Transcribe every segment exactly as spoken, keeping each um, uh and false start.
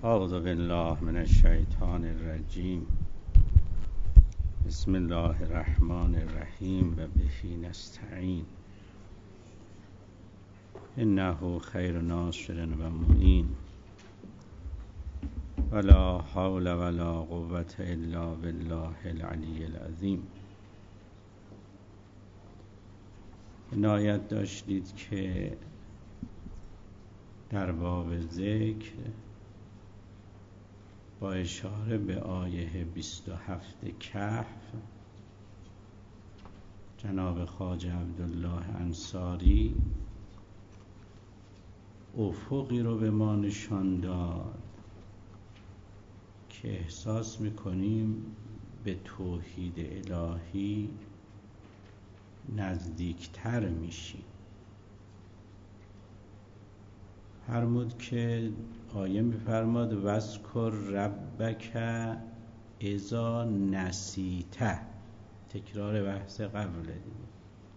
اعوذ بالله من الشیطان الرجیم. بسم الله الرحمن الرحیم و به نستعین. انه خیر ناصر و معین ولا حول ولا قوة الا بالله العلی العظیم. عنایت داشتید که در باب ذکر با اشاره به آیه بیست و هفت کهف جناب خواجه عبدالله انصاری افقی رو به ما نشان داد که احساس میکنیم به توحید الهی نزدیکتر میشیم. فرمود که آیه میفرماد وذکر ربک اذا نسیته، تکرار بحث قبل دیگه.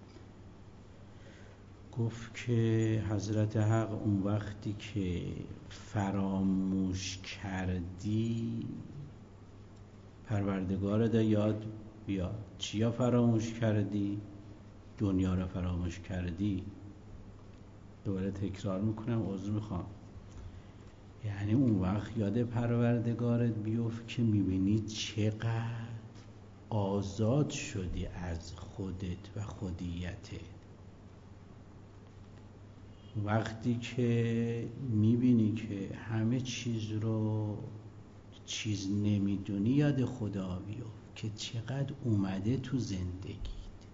گفت که حضرت حق اون وقتی که فراموش کردی پروردگارت یاد بیاد. چیا فراموش کردی؟ دنیا را فراموش کردی. دوباره تکرار میکنم، عذر میخوام. یعنی اون وقت یاد پروردگارت بیفت که میبینی چقدر آزاد شدی از خودت و خودیتت. وقتی که میبینی که همه چیز رو چیز نمیدونی یاد خدا بیفت که چقدر اومده تو زندگیت.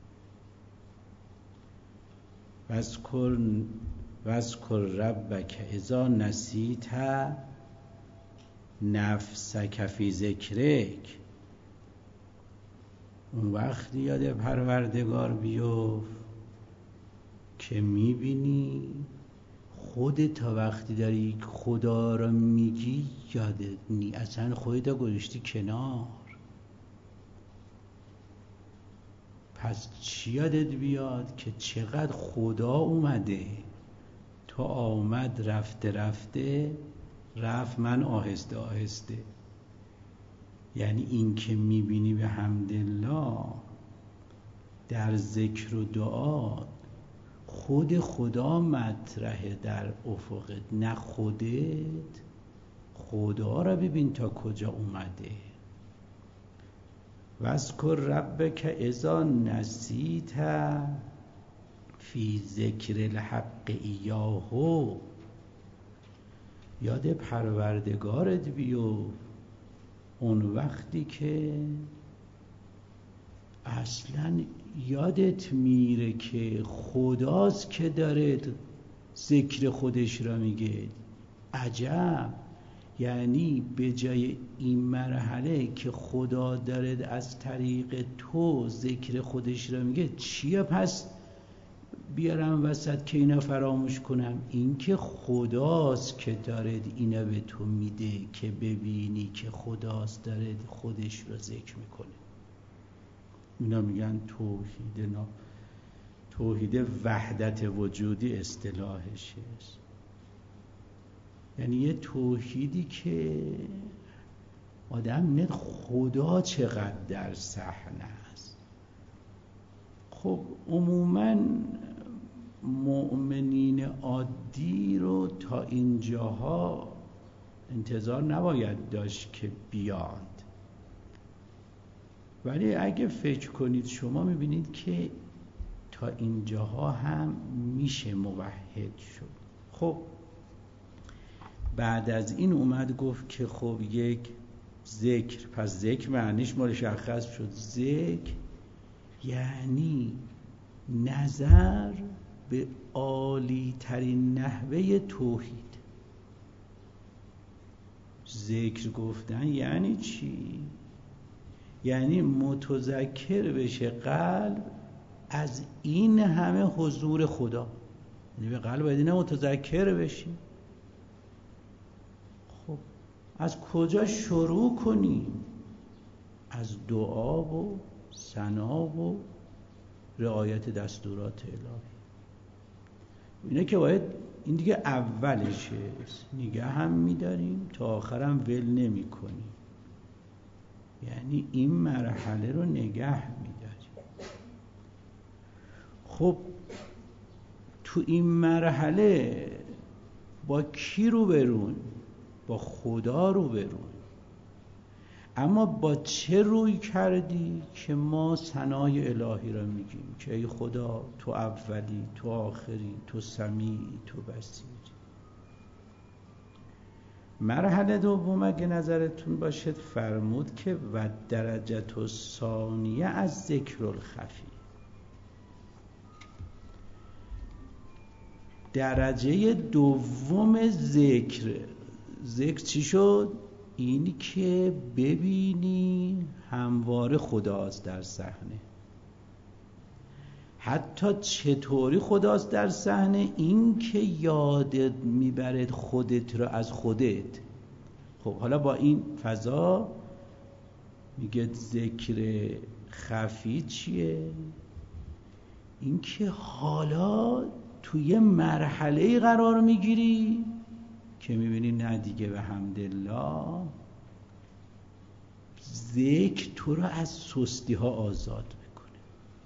وذکر وذکر ربک اذا نسیت نفسک فی ذکرک. اون وقت یاد پروردگار بیفت که میبینی خودت تا وقتی داری خدا رو میگی یادت نی، اصلا خودت گذاشتی کنار. پس چی یادت بیاد؟ که چقدر خدا اومده، تو آمد رفته رفته رفت من آهسته آهسته. یعنی این که میبینی به حمدالله در ذکر و دعا خود خدا مطرحه در افقت، نه خودت. خدا را ببین تا کجا اومده. وذکر ربک اذا نسیت فی ذکر الحق ایاه. یاد پروردگارت بیفت اون وقتی که اصلا یادت میره که خداست که داره ذکر خودش را میگه. عجب! یعنی به جای این مرحله که خدا داره از طریق تو ذکر خودش را میگه، چیه پس بیارم وسط که اینا فراموش کنم؟ این که خداست که داره اینا به تو میده که ببینی که خداست داره خودش را ذکر میکنه. اینا میگن توحید نا توحید وحدت وجودی اصطلاحشه. یعنی یه توحیدی که آدم میاد خدا چقدر در صحنه است. خب عموماً مؤمنین عادی رو تا اینجاها انتظار نباید داشت که بیاد، ولی اگه فکر کنید شما میبینید که تا اینجاها هم میشه موحد شد. خب بعد از این اومد گفت که خب یک ذکر، پس ذکر معنیش مشخص شد. ذکر یعنی نظر به عالی ترین نحوه توحید. ذکر گفتن یعنی چی؟ یعنی متذکر بشه قلب از این همه حضور خدا. یعنی به قلب باید این متذکر بشی. خب از کجا شروع کنیم؟ از دعا و ثنا و رعایت دستورات الهی. اینه که باید این دیگه اولشه، نگه هم میداریم تا آخرم ول نمی کنیم، یعنی این مرحله رو نگه میداریم. خب تو این مرحله با کی رو برون؟ با خدا رو برون. اما با چه روی کردی که ما ثنای الهی را میگیم که ای خدا تو اولی، تو آخری، تو سمیعی، تو بصیری. مرحله دوم اگه نظرتون باشد فرمود که و درجت الثانیه از ذکر الخفی، درجه دوم ذکر. ذکر چی شد؟ این که ببینی همواره خداست در صحنه. حتی چطوری خداست در صحنه؟ این که یادت میبرد خودت رو از خودت. خب حالا با این فضا میگه ذکر خفی چیه؟ این که حالا توی مرحله قرار میگیری که میبینی نه دیگه به حمدالله ذکر تو رو از سستی ها آزاد میکنه.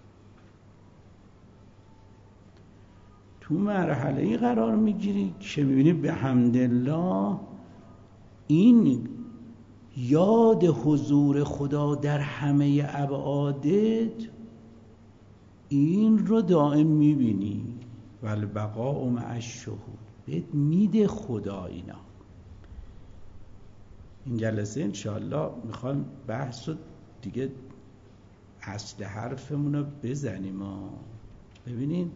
تو مرحله قرار میگیری که میبینی به حمدالله این یاد حضور خدا در همه ابعادت این رو دائم میبینی. والبقاء مع الشهود، بهت میده خدا اینا. این جلسه انشاءالله میخوام بحث رو دیگه اصل حرفمون رو بزنیم. ببینید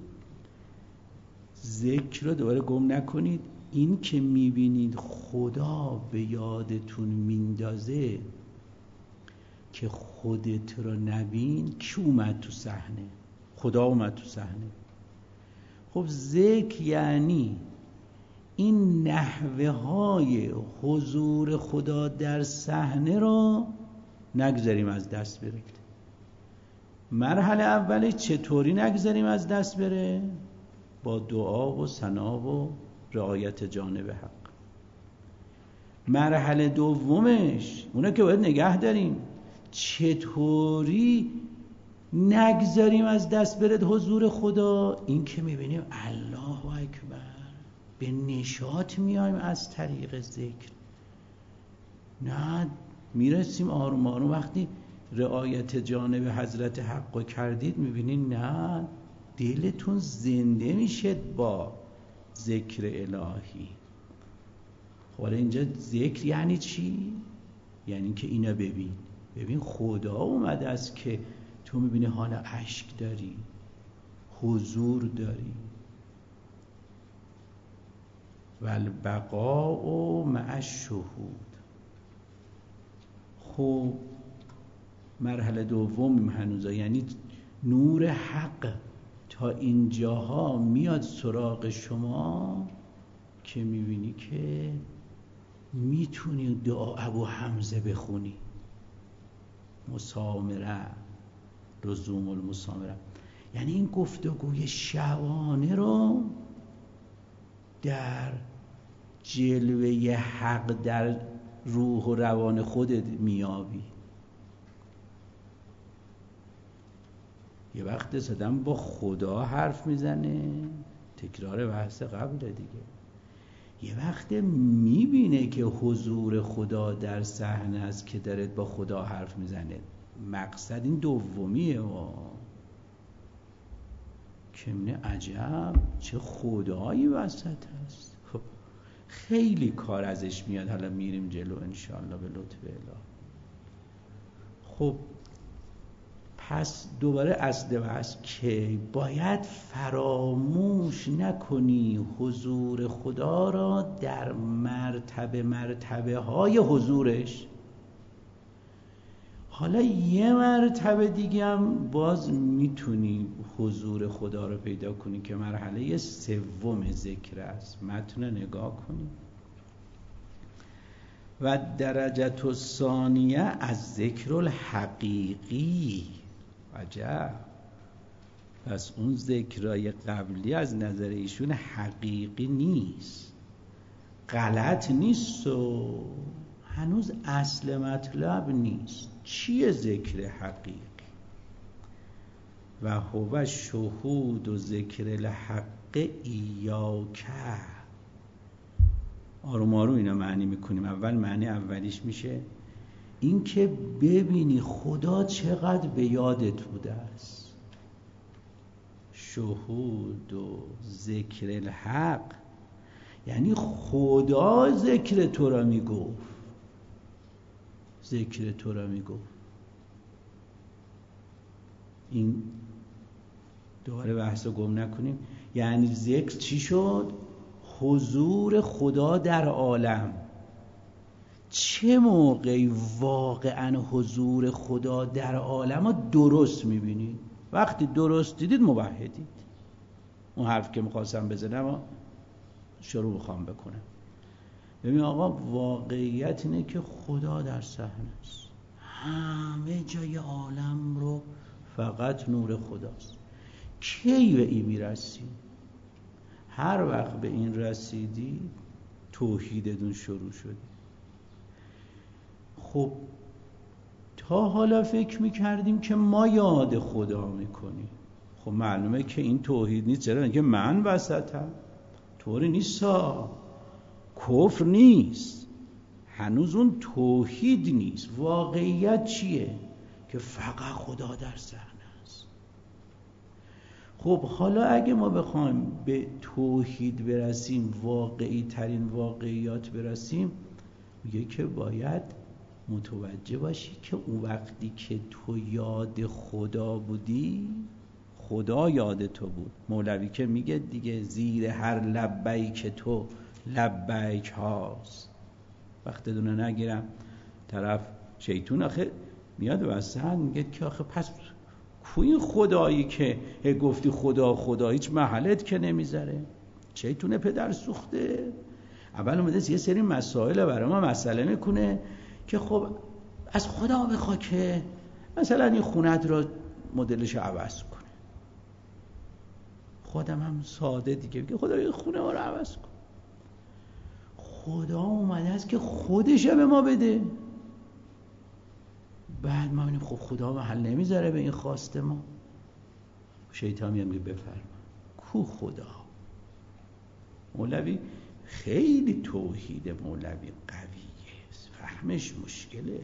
ذکر رو دوباره گم نکنید. این که میبینید خدا به یادتون میندازه که خودت رو نبین، کی اومد تو صحنه؟ خدا اومد تو صحنه. خب ذکر یعنی این نحوه های حضور خدا در صحنه رو نگذاریم از دست بره. مرحله اولی چطوری نگذاریم از دست بره؟ با دعا و ثنا و رعایت جانب حق. مرحله دومش اونه که باید نگه داریم، چطوری نگذاریم از دست برد حضور خدا؟ این که میبینیم الله اکبر، به نشاط میایم از طریق ذکر. نه میرسیم آروم آروم وقتی رعایت جانب حضرت حق کردید میبینید نه دلتون زنده میشه با ذکر الهی. خب اینجا ذکر یعنی چی؟ یعنی که اینا ببین ببین خدا اومده است که تو میبینی حالا اشک داری، حضور داری. والبقاء مع الشهود. خب مرحله دوم هنوزا، یعنی نور حق تا اینجاها میاد سراغ شما که میبینی که میتونی دعا ابو حمزه بخونی، مسامره، لزوم المسامره. یعنی این گفتگوی شبانه رو در جلوه حق در روح و روان خودت میابی. یه وقت صدام با خدا حرف میزنه، تکرار بحث قبل دیگه. یه وقت میبینه که حضور خدا در صحنه است که داره با خدا حرف میزنه. مقصد این دومیه و که منه عجب چه خدایی وسط هست. خب خیلی کار ازش میاد، حالا میریم جلو انشاءالله به لطف اله. خب پس دوباره اصل بحث که باید فراموش نکنی حضور خدا را در مرتبه مرتبه های حضورش. حالا یه مرتبه دیگه هم باز میتونی حضور خدا رو پیدا کنی که مرحله سوم ذکر است. متن نگاه کنی. و درجت الثانیه از ذکر الحقیقی. عجب. پس اون ذکرای قبلی از نظر ایشون حقیقی نیست، غلط نیست و هنوز اصل مطلب نیست. چیه ذکر حقیقی؟ و هو شهود و ذکر الحق ایاک. آروم آروم اینا معنی میکنیم. اول معنی اولیش میشه این که ببینی خدا چقدر به یادت بوده است. شهود و ذکر الحق یعنی خدا ذکر تو را میگفت، ذکر تو را میگفت. این دوباره بحث رو گم نکنیم. یعنی ذکر چی شد؟ حضور خدا در عالم. چه موقعی واقعا حضور خدا در عالم رو درست میبینید؟ وقتی درست دیدید موحدید. اون حرف که میخواستم بزنم و شروع میخوام بکنم. ببین آقا، واقعیت اینه که خدا در صحنه است، همه جای عالم رو فقط نور خداست. کی به این میرسیم؟ هر وقت به این رسیدی توحیدتون شروع شدی. خب تا حالا فکر میکردیم که ما یاد خدا میکنیم. خب معلومه که این توحید نیست. چرا؟ اینکه من وسطم. طوری نیستا، کفر نیست، هنوز اون توحید نیست. واقعیت چیه؟ که فقط خدا در صحنه است. خب حالا اگه ما بخوایم به توحید برسیم، واقعی ترین واقعیات برسیم، میگه که باید متوجه باشی که اون وقتی که تو یاد خدا بودی، خدا یاد تو بود. مولوی که میگه دیگه زیر هر لبیک تو لبیک هاست. وقتی دونه نگیرم طرف شیطون آخه میاد وسط میگه که آخه پس کوی خدایی که گفتی خدا خدا هیچ محلت که نمیذاره؟ شیطون پدر سوخته. اول اومده یه سری مسائل برای ما مسئله میکنه که خب از خدا بخوا که مثلا این خونت را مدلش عوض کنه. خودم هم ساده دیگه میگه خدا این خونه ما رو عوض کن. خدا اومده است که خودش به ما بده. بعد ما میگیم خب خدا محل نمیذاره به این خواسته ما. شیطان میاد میگه بفرما. کو خدا؟ مولوی خیلی توحید مولوی قویه، فهمش مشکله.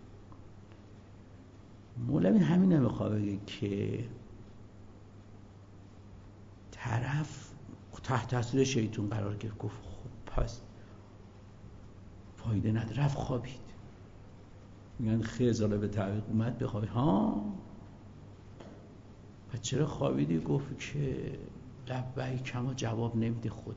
مولوی همین نمیخواد بگه که طرف تحت تاثیر شیطان قرار گرفت، گفت خب پس فایده نداره، رفت خوابید. میگن خیزاله به تعویق اومد بخوابی. ها پس چرا خوابیدی؟ گفت که لبیک اما جواب نمیده خدا.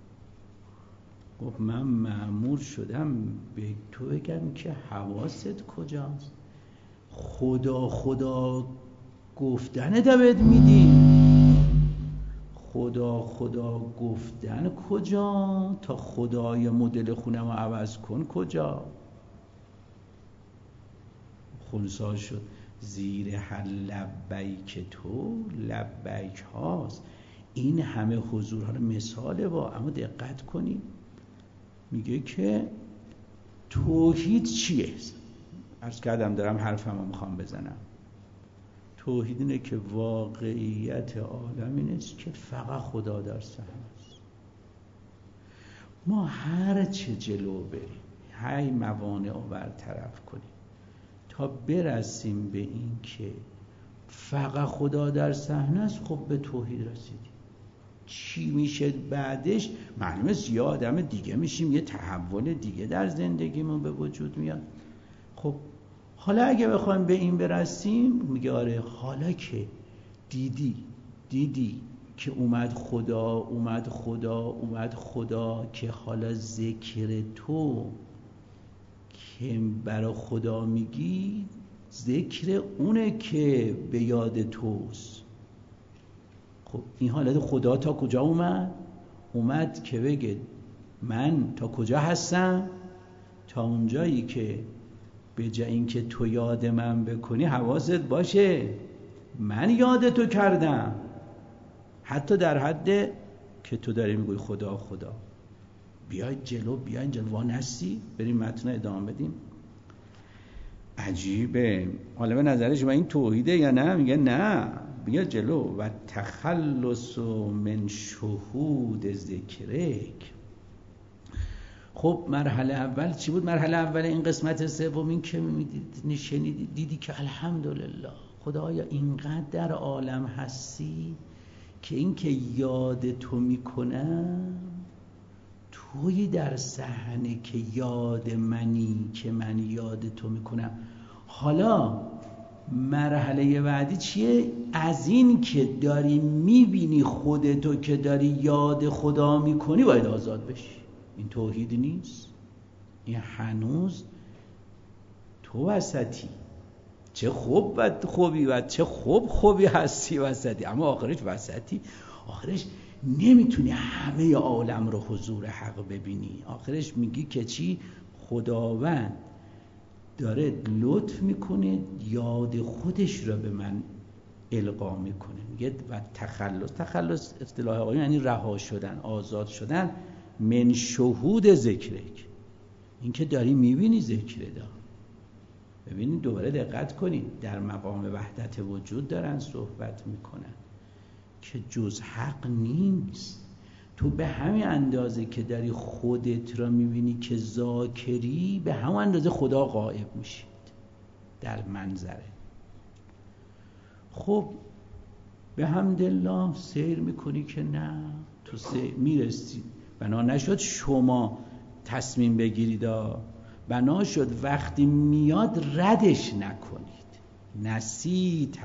گفت من مأمور شدم به تو بگم که حواست کجاست؟ خدا خدا گفتن دوید میدی. خدا خدا گفتن کجا؟ تا خدای مدل خونم رو عوض کن کجا؟ خونسا شد زیر هر لبیک تو لبیک هاست. این همه حضور، حالا مثاله با، اما دقت کنید میگه که توحید چیه؟ عرض کردم دارم حرفم رو میخوام بزنم. توحید اینه که واقعیت عالم اینه که فقط خدا در صحنه است. ما هر چه جلو بریم، هی موانع رو برطرف کنیم تا برسیم به این که فقط خدا در صحنه است، خب به توحید رسیدیم. چی میشه بعدش؟ معلومه یه آدم دیگه میشیم، یه تحول دیگه در زندگیمون به وجود میاد. خب حالا اگه بخوایم به این برسیم، میگه آره حالا که دیدی دیدی که اومد خدا اومد خدا اومد خدا که حالا ذکر تو که برای خدا میگی ذکر اونه که به یاد توست. خب این حالت خدا تا کجا اومد؟ اومد که بگه من تا کجا هستم؟ تا اونجایی که به جای این که تو یاد من بکنی حواست باشه من یاد تو کردم. حتی در حد که تو داری میگوی خدا خدا. بیاید جلو، بیاید جلو، وانستی. بریم متن ادامه بدیم. عجیبه. حالا به نظر شما این توحیده یا نه؟ میگه نه، بیا جلو. و تخلص من شهود ذکرک. خب مرحله اول چی بود؟ مرحله اول این قسمت سوم این که شنیدی دیدی که الحمدلله خدایا اینقدر در عالم هستی که این که یاد تو میکنم توی در صحنه که یاد منی که من یاد تو میکنم. حالا مرحله بعدی چیه؟ از این که داری میبینی خودتو که داری یاد خدا میکنی باید آزاد بشی. این توحید نیست، این هنوز تو وسطی. چه خوب و خوبی و چه خوب خوبی هستی وسطی، اما آخرش وسطی. آخرش نمیتونی همه عالم رو حضور حق ببینی. آخرش میگی که چی؟ خداوند داره لطف میکنه، یاد خودش رو به من القا میکنه. میگه و تخلص. تخلص اصطلاح آقایون یعنی رها شدن، آزاد شدن من شهود ذکرک. این که داری میبینی ذکر دا. ببینید دوباره دقت کنید، در مقام وحدت وجود دارن صحبت میکنن که جز حق نیست. تو به همین اندازه که داری خودت را میبینی که ذاکری، به همین اندازه خدا غائب میشید در منظره. خب به حمدالله سیر میکنی که نه، تو سیر میرسی. بنا نشد شما تصمیم بگیرید، بنا شد وقتی میاد ردش نکنید. نسیت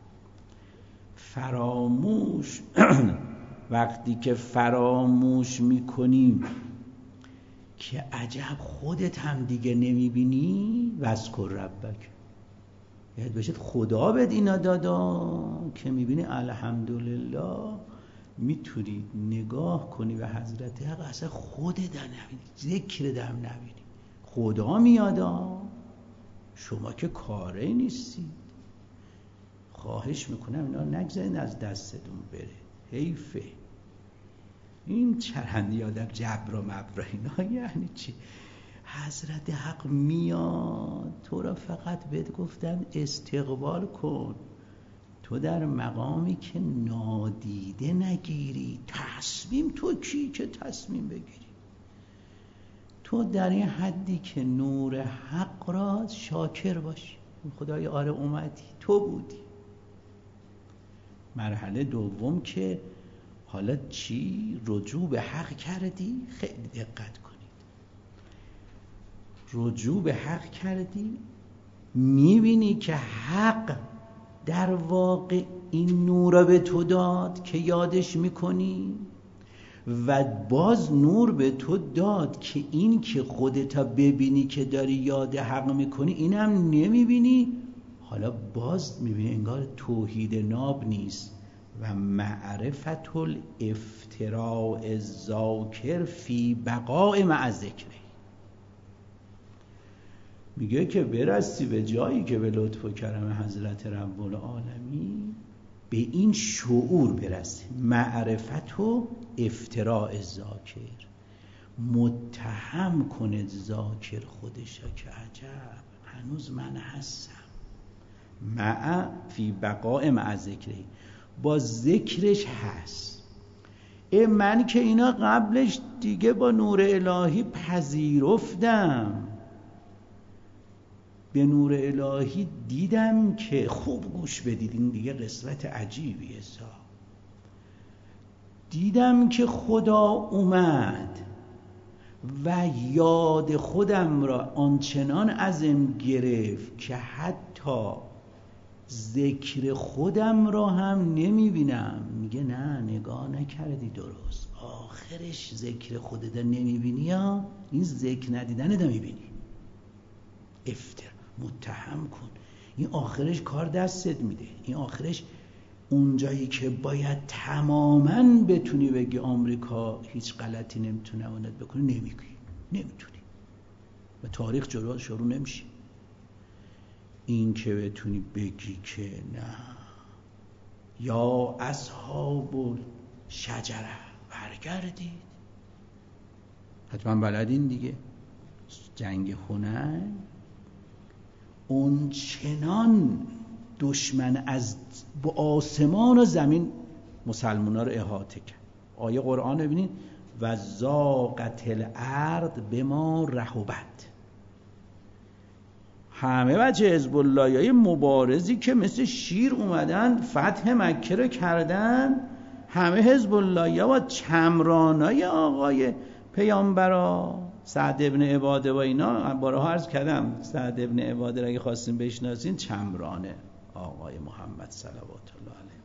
فراموش وقتی که فراموش میکنیم که عجب خودت هم دیگه نمیبینی، وذکر ربک. یاد باشید خدا بهت اینا دادا که میبینی الحمدلله میتونی نگاه کنی به حضرت حق، اصلا خودت در نبینی، ذکر در نبینی، خدا میادا، شما که کاره نیستی. خواهش میکنم اینا نگذارین از دستتون بره، حیفه. این چرندی آدم جبر و مبر اینا یعنی چی؟ حضرت حق میاد تو را فقط بهت گفتن استقبال کن. تو در مقامی که نادیده نگیری. تصمیم تو کی که تصمیم بگیری؟ تو در این حدی که نور حق را شاکر باشی. خدای آره اومدی، تو بودی. مرحله دوم که حالا چی؟ رجوع به حق کردی. خیلی دقت کنید، رجوع به حق کردی، میبینی که حق در واقع این نور به تو داد که یادش میکنی، و باز نور به تو داد که این که خودتا ببینی که داری یاد حق میکنی اینم نمیبینی. حالا باز میبینی انگار توحید ناب نیست. و معرفت الافتراء الذاکر فی بقاء مع ذکره. میگه که برسی به جایی که به لطف و کرم حضرت رب العالمین به این شعور برسی. معرفت و افتراء الذاکر، متهم کنه ذاکر خودش که عجب هنوز من هستم. مع فی بقاء مع ذکره، با ذکرش هست. ای من که اینا قبلش دیگه با نور الهی پذیرفتم، به نور الهی دیدم که خوب گوش بدید، این دیگه قسمت عجیبیه. سا دیدم که خدا اومد و یاد خودم را آنچنان ازم گرفت که حتی ذکر خودم را هم نمیبینم. میگه نه نگاه نکردی درست، آخرش ذکر خودت نمیبینی یا این ذکر ندیدن دا میبینی. افتر متهم کن، این آخرش کار دستت میده. این آخرش اونجایی که باید تماماً بتونی بگی آمریکا هیچ غلطی نمیتونه اونت بکنه، نمیگی، نمیتونی و تاریخ جلو شروع نمیشه. این که بتونی بگی که نه یا اصحاب شجره برگردید. حتما بلدین دیگه، جنگ هنر اون چنان دشمن از با آسمان و زمین مسلمان ها رو احاطه کرد. آیه قرآن رو ببینید، و ضاقت الارض بما رحبت. همه بچه حزب الله های مبارزی که مثل شیر اومدن فتح مکه رو کردن، همه حزب الله ها با چمرانای آقای پیامبرا سعد ابن عباده و اینا، بارها عرض کردم سعد ابن عباده را اگه خواستین بشناسین، چمرانه آقای محمد صلوات الله علیه.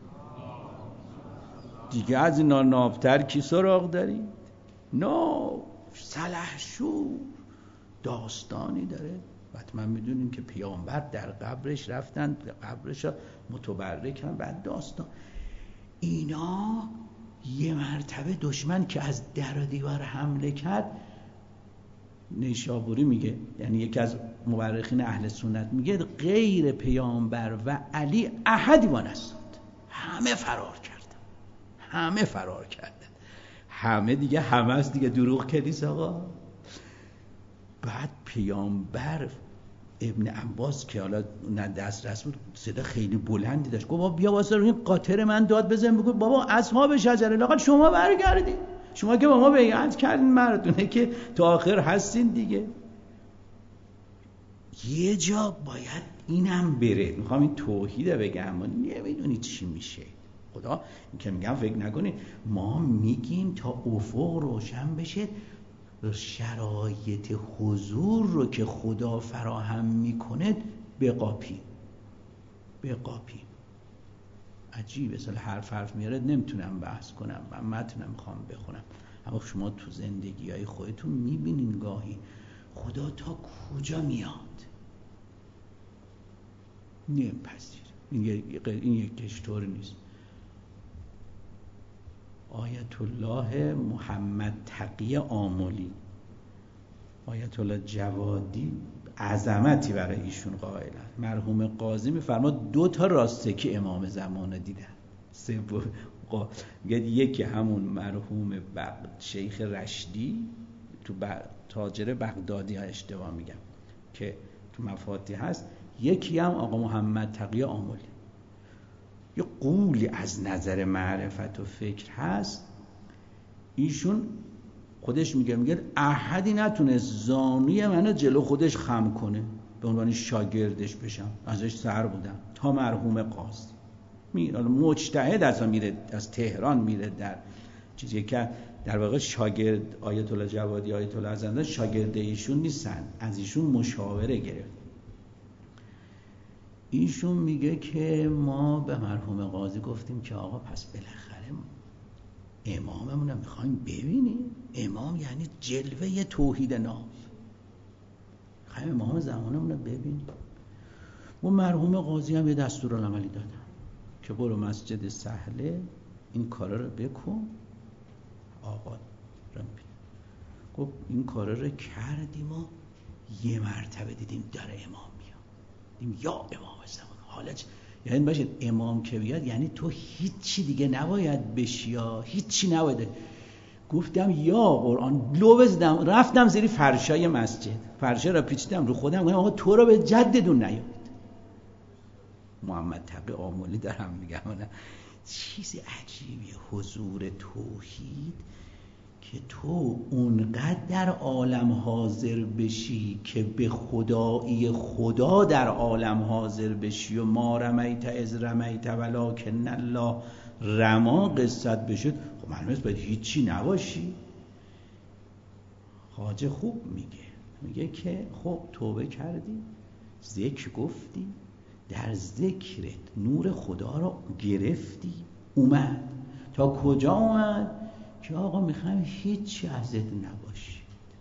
دیگه از اینا نابتر کی سراغ دارید؟ نه، سلحشور داستانی داره. حتما میدونیم که پیامبر در قبرش رفتن، قبرش متبرکن، بعد داستان اینا. یه مرتبه دشمن که از در و دیوار حمله کرد، نیشابوری میگه، یعنی یکی از مورخین اهل سنت میگه، غیر پیامبر و علی احدی وانستند، همه فرار کردن، همه فرار کردن، همه دیگه همه است دیگه، دروغ کلیس آقا. بعد پیامبر ابن عباس که حالا نه دسترس بود، صدا خیلی بلندی داشت، گفت بابا بیا واسه روی قاطر من داد بزن، بگو بابا اصحاب شجره لاغر شما برگردید، شما که با ما بیعت کردین، مردونه که تا آخر هستین دیگه. یه جا باید اینم بره. میخوام این توحیده بگم، اما نمیدونید چی میشه. خدا این که میگم فکر نکنید، ما میگیم تا افق روشن بشه، شرایط حضور رو که خدا فراهم میکنه بقاپیم بقاپیم. عجیبه، مثلا حرف حرف میاره نمیتونم بحث کنم، من متن میخوام بخونم، اما شما تو زندگی های خودتون میبینین گاهی خدا تا کجا میاد. نمیپذیر. این یک این یک کشتور نیست. آیت الله محمد تقی آملی، آیت الله جوادی عظمتی برای ایشون قائلن. مرحوم قاضی میفرما دو تا راستکی امام زمان دیدن. سوم میگه یکی همون مرحوم بغد شیخ رشدی تو تاجر بغدادی ها، اشتباه میگم که تو مفاتیح هست، یکی هم آقا محمد تقی آملی. یه قولی از نظر معرفت و فکر هست. ایشون خودش میگه میگه احدی نتونست زانوی منو جلو خودش خم کنه به عنوان شاگردش بشم، ازش سر بودم تا مرحوم قاضی میره. مجتهد از میره، از تهران میره در چیزی که در واقع شاگرد آیت الله جوادی، آیت الله زنده شاگرد ایشون نیستن، از ایشون مشاوره گرفت. ایشون میگه که ما به مرحوم قاضی گفتیم که آقا پس بالاخره اماممون رو میخوایم ببینیم. امام یعنی جلوه توحید ناب، میخوایم امام زمانمون رو ببینیم. و مرحوم قاضی هم یه دستورالعملی دادن که برو مسجد سهله این کارا رو بکن. آقا رمبی گفت این کارا رو کردیم و یه مرتبه دیدیم داره امام میاد، دیدیم یا امام زمان. حالا یعنی باشید امام که بیاد یعنی تو هیچی دیگه نباید بشی، یا هیچی نباید. گفتم یا قرآن، لو بزدم رفتم زیر فرشای مسجد، فرشه را پیچیدم رو خودم، گفتم آقا تو رو به جددون نیاد. محمد تقی آملی دارم میگم، چیزی عجیبیه حضور توحید، که تو اونقدر در عالم حاضر بشی که به خدایی خدا در عالم حاضر بشی و ما رمیت از رمیت ولکن الله رما قصت بشد. خب معلومه باید هیچی نباشی. خواجه خوب میگه، میگه که خب توبه کردی، ذکر گفتی، در ذکرت نور خدا رو گرفتی، اومد تا کجا اومد که آقا میخوایم هیچی ازت نباشید.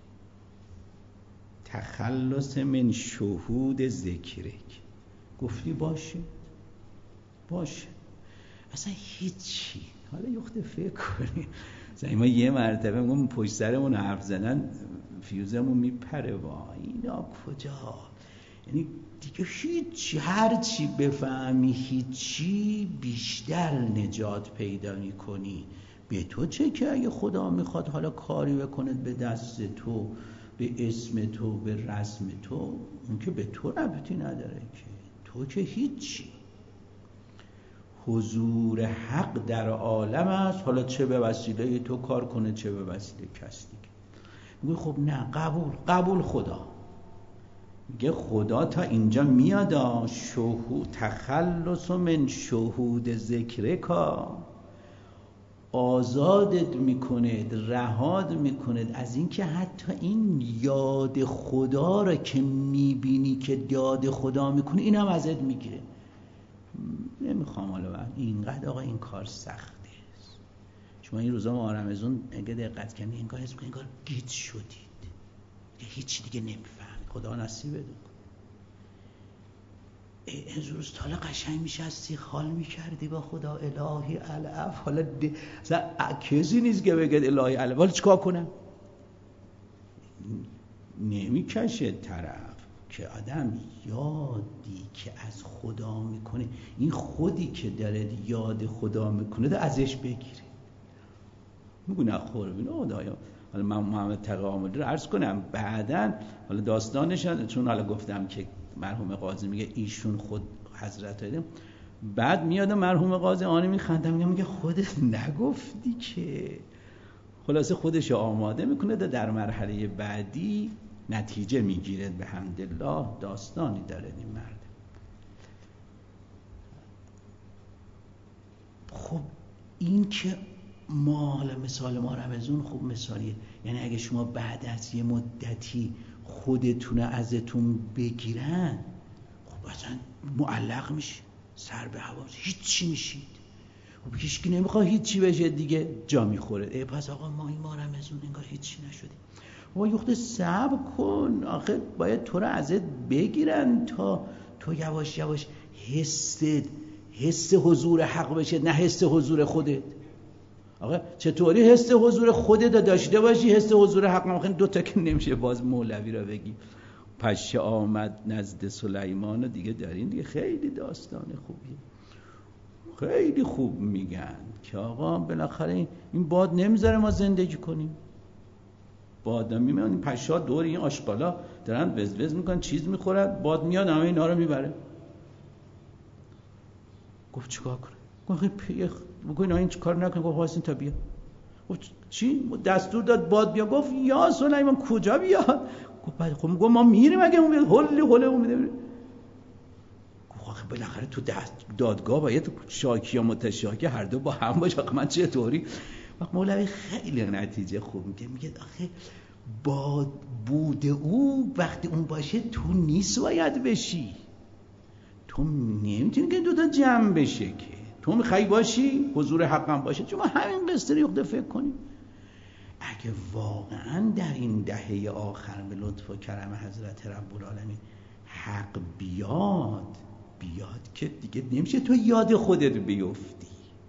تخلص من شهود ذکرک، گفتی باشه باشه، اصلا هیچی. حالا یخته فکر کنی مثلا ما یه مرتبه میگم پشت سرمون حرف زدن فیوزمون میپره، وا اینا کجا، یعنی دیگه هیچی، هر چی بفهمی هیچی بیشتر نجات پیدا میکنی. به تو چه که اگه خدا میخواد حالا کاری بکنه به دست تو، به اسم تو، به رسم تو، اون که به تو ربطی نداره که، تو که هیچی. حضور حق در عالم است، حالا چه به وسیله تو کار کنه چه به وسیله کس دیگه. میگه خب نه، قبول قبول خدا. میگه خدا تا اینجا میاد، شهود تخلص من شهود ذکرکا، آزادت میکند، رهاد میکند از اینکه حتی این یاد خدا را که میبینی که یاد خدا میکنه این هم ازت میگیره. نمیخوام حالا اینقدر آقا این کار سخته است. شما این روزا ما رمضان اگه دقت کنید انگار حس میکنید انگار گیج شدید، هیچ دیگه نمیفهمید. خدا نصیب بده. از روز حالا قشنگ میشستی حال میکردی با خدا، الهی الف، حالا کسی نیست که بگه الهی الف، حالا چیکار کنم؟ نمیکشه طرف که آدم یادی که از خدا میکنه، این خودی که داره یاد خدا میکنه ده ازش بگیره. میگو نه خوربین خدایا. حالا من محمد تقی آمدی رو عرض کنم بعدن، حالا داستانش چون حالا گفتم که مرحوم قاضی میگه ایشون خود حضرت هایده، بعد میاد مرحوم قاضی آنی میخنده میگه میگه خودت نگفتی که. خلاصه خودش آماده میکنه در مرحله بعدی نتیجه میگیره به حمدالله. داستانی داره این مرد. خب این که ما حالا مثال ما رمضان خوب مثالیه، یعنی اگه شما بعد از یه مدتی خودتون ازتون بگیرن، خب اصلا معلق میشید، سر به هوا، هیچی میشید. خب هیچکی نمیخواد هیچی بشه دیگه، جا میخوره. ای پس آقا ما این ما رمضان انگار هیچی نشدیم. بابا یخت صبر کن، آخه باید تو رو ازت بگیرن تا تو یواش یواش حست حس حضور حق بشه، نه حس حضور خودت. آقا چطوری حس حضور خودت داشته باشی حس حضور حق نمیخواد؟ دو تا که نمیشه. باز مولوی را بگی پشه آمد نزد سلیمان دیگه دارین دیگه. خیلی داستان خوبیه، خیلی خوب میگن که آقا بالاخره این باد نمیذاره ما زندگی کنیم. باد میمیان، این پشه ها دور این آشغالا دارن وز وز میکنن، چیز میخورن، باد میاد همه اینا رو میبره. گفت چیکار کنه؟ گفت پیخ بگو اینا این کار نکن. گفت واسین تا بیا. گفت چی؟ دستور داد باد بیا. گفت یا سلیمان کجا بیاد؟ گفت بعد خب گفت ما میریم اگه اون بیاد هول هول اون میده. گفت آخه بالاخره تو دست دادگاه باید شاکی یا متشاکی هر دو با هم باشه. آخه من چطوری؟ وقت مولوی خیلی نتیجه خوب میگه، میگه آخه باد بود او وقتی اون باشه تو نیست باید بشی. تو نمیتونی که دوتا جمع بشه که. تو میخوای باشی حضور حقم باشه. چون ما همین قصه رو یخته فکر کنیم. اگه واقعا در این دهه آخر به لطف و کرم حضرت رب العالمین حق بیاد بیاد که دیگه نمیشه تو یاد خودت بیفتی.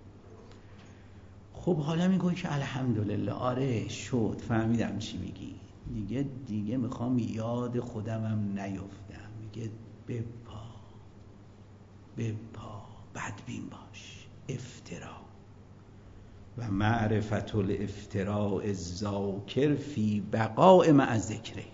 خب حالا میگوی که الحمدلله آره شد، فهمیدم چی میگی. دیگه دیگه میخوام یاد خودمم نیفتم. میگه بپا بپا بدبین باش. افترا و معرفت الافتراء الذاکر فی بقاء مع ذکره.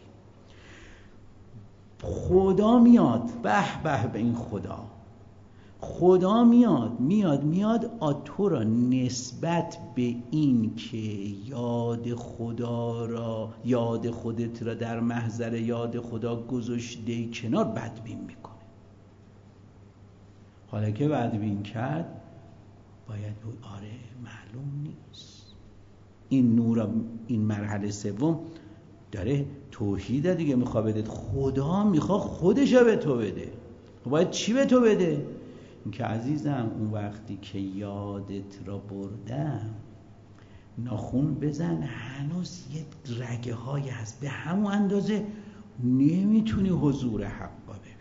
خدا میاد، به به به این خدا. خدا میاد میاد میاد آ تو را نسبت به این که یاد خدا را، یاد خودت را در محضر یاد خدا گذاشته کنار بدبین میکنه. حالا که بدبین کرد باید بود آره معلوم نیست. این نور، این مرحله سوم داره توحید دیگه میخواد بده. خدا میخواد خودش به تو بده. باید چی به تو بده؟ این که عزیزم اون وقتی که یادت را بردم ناخون بزن، هنوز یه رگه های هست، به همون اندازه نمیتونی حضور حقا ببینی.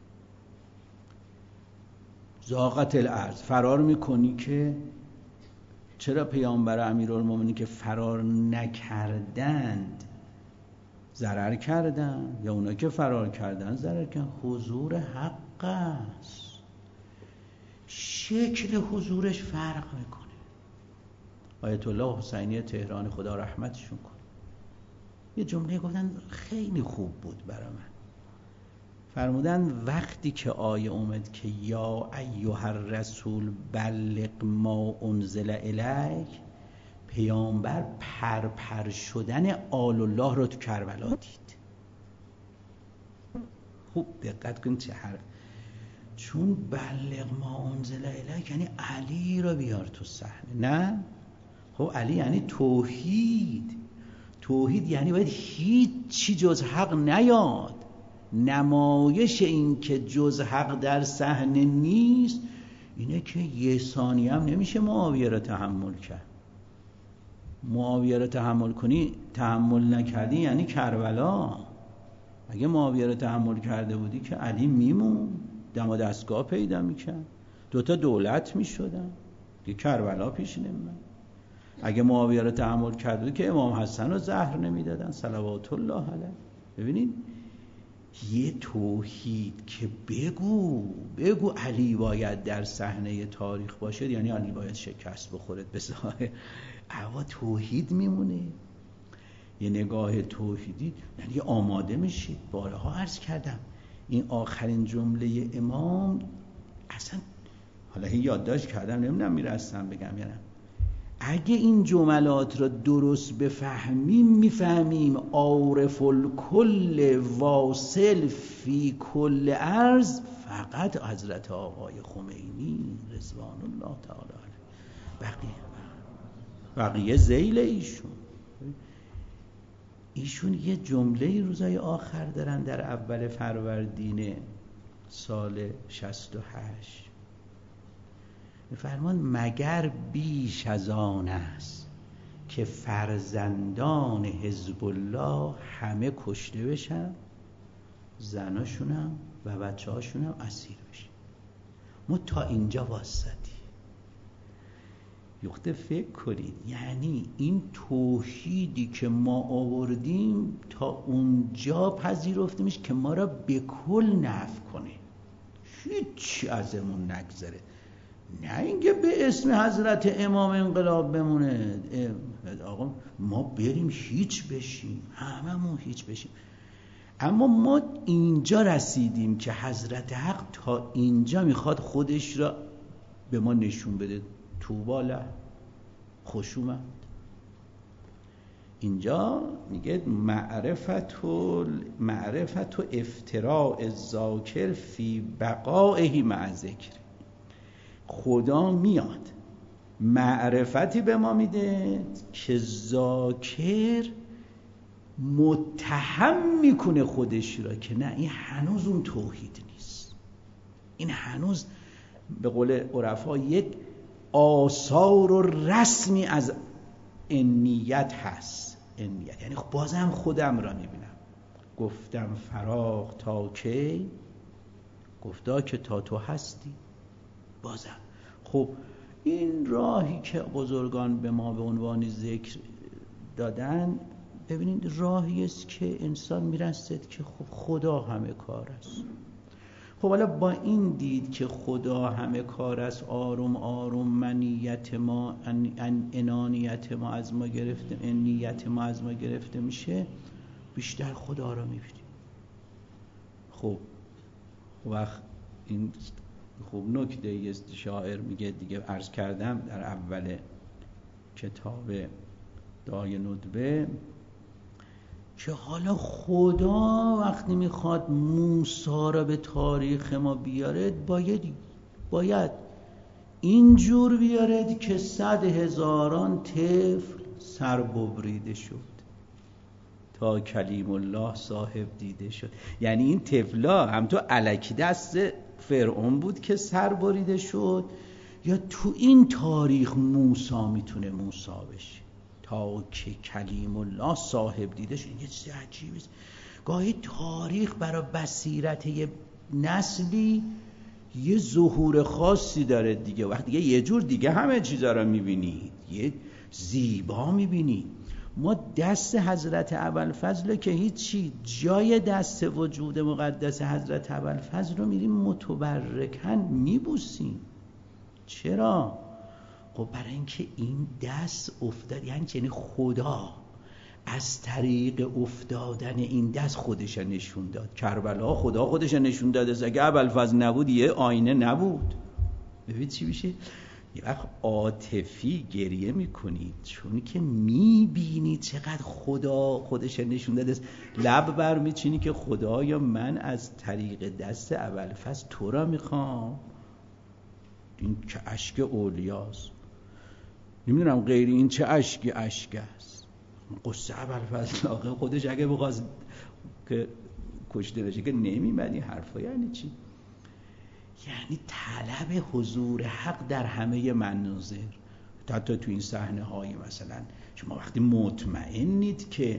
ضاقت الارض، فرار میکنی که چرا پیامبر امیرالمومنین که فرار نکردند ضرر کردن، یا اونا که فرار کردن ضرر کردن؟ حضور حق است، شکل حضورش فرق میکنه. آیت الله حسینی تهران خدا رحمتشون کنه یه جمله گفتن خیلی خوب بود برای من. فرمودن وقتی که آیه اومد که یا ایها الرسول بلغ ما انزل الیک، پیامبر پرپر شدن آل الله رو تو کربلا دید. خوب دقت کن چه حرف، چون بلغ ما انزل الیک یعنی علی رو بیار تو صحنه. نه خب علی یعنی توحید. توحید یعنی باید هیچ چی جز حق نیاد. نمایش این که جز حق در صحنه نیست اینه که یه ثانیه هم نمیشه معاویه رو تحمل کرد. معاویه رو تحمل کنی، تحمل نکردی یعنی کربلا. اگه معاویه رو تحمل کرده بودی که علی میمون، دم و دستگاه پیدا میکرد، دوتا دولت میشدن، یه کربلا پیش نمیمد. اگه معاویه رو تحمل کرده بودی که امام حسن رو زهر نمیدادن صلوات الله علیه. ببینید یه توحید که بگو بگو علی باید در صحنه تاریخ باشه، یعنی علی باید شکست بخوره به ظاهر، اما توحید میمونه. یه نگاه توحیدی یعنی آماده میشید. بارها عرض کردم این آخرین جمله امام اصلا حالا هی یادداشت کردم نمیدونم میرستم بگم یا نه. اگه این جملات را درست بفهمیم میفهمیم عارف الکل واصل فی کل ارض فقط حضرت آقای خمینی رضوان الله تعالی علیه. بقیه بقیه ذیل ایشون. ایشون یه جمله روزای آخر دارن در اول فروردین سال شصت و هشت میفرمان مگر بیش از آن است که فرزندان حزب الله همه کشته بشن، زناشونم و بچه هاشونم اسیر بشن. ما تا اینجا واسطی. یخته فکر کنید یعنی این توحیدی که ما آوردیم تا اونجا پذیرفته میشه که ما را به کل نفی کنه، هیچ ازمون نگذره. نه اینکه به اسم حضرت امام انقلاب بمونه، آقا ما بریم هیچ بشیم، هممون هیچ بشیم. اما ما اینجا رسیدیم که حضرت حق تا اینجا میخواد خودش را به ما نشون بده. توباله خوش اومد. اینجا میگه معرفت و معرفت و افتراء الذاکر فی بقائه مع ذکر. خدا میاد معرفتی به ما میده که ذاکر متهم میکنه خودش را که نه این هنوز اون توحید نیست، این هنوز به قول عرفا یک آثار و رسمی از انیت هست. انیت یعنی بازم خودم را میبینم. گفتم فراغ تا کی؟ گفتا که تا تو هستی. بازم خب این راهی که بزرگان به ما به عنوان ذکر دادن، ببینید راهی است که انسان میرسد که خب خدا همه کار است. خب حالا با این دید که خدا همه کار است، آروم آروم منیت ما ان ان انانیت ما از ما گرفته، انیت ما از ما گرفته میشه، بیشتر خدا را میبینیم. خب وقت این خوب نکته است شاعر میگه دیگه، عرض کردم در اول کتاب دای ندبه که حالا خدا وقتی میخواد موسی را به تاریخ ما بیاره باید باید اینجور بیارد که صد هزاران طفل سر ببریده شد تا کلیم الله صاحب دیده شد. یعنی این طفلا هم تو الکی دست فرعون بود که سر بریده شد، یا تو این تاریخ موسی میتونه موسی بشه تا که کلیم الله صاحب دیده شد. این یه چیز عجیبه. گاهی تاریخ برای بصیرت یه نسلی یه ظهور خاصی داره دیگه. وقتی دیگه یه جور دیگه همه چیزا رو میبینید، یه زیبا میبینید. ما دست حضرت ابوالفضل که هیچی، جای دست وجود مقدس حضرت ابوالفضل رو میریم متبرکن میبوسیم. چرا؟ خب برای اینکه این دست افتاد، یعنی یعنی خدا از طریق افتادن این دست خودش نشون داد. کربلا خدا خودش نشون داد. اگه ابوالفضل نبود یه آینه نبود. ببینید چی میشه؟ یه وقت عاطفی گریه میکنید چون که میبینید چقدر خدا خودش نشون داده. لب بر میچینی که خدایا من از طریق دست ابوالفضل تو را میخوام. این که اشک اولیاست. نمیدونم غیر این چه اشکی اشک است. قصه ابوالفضل آقا خودش اگه بخواست که کشته بشه که نمیمد. این حرفا یعنی چی؟ یعنی طلب حضور حق در همه مناظر. حتی تو این صحنه های مثلا شما وقتی مطمئنید که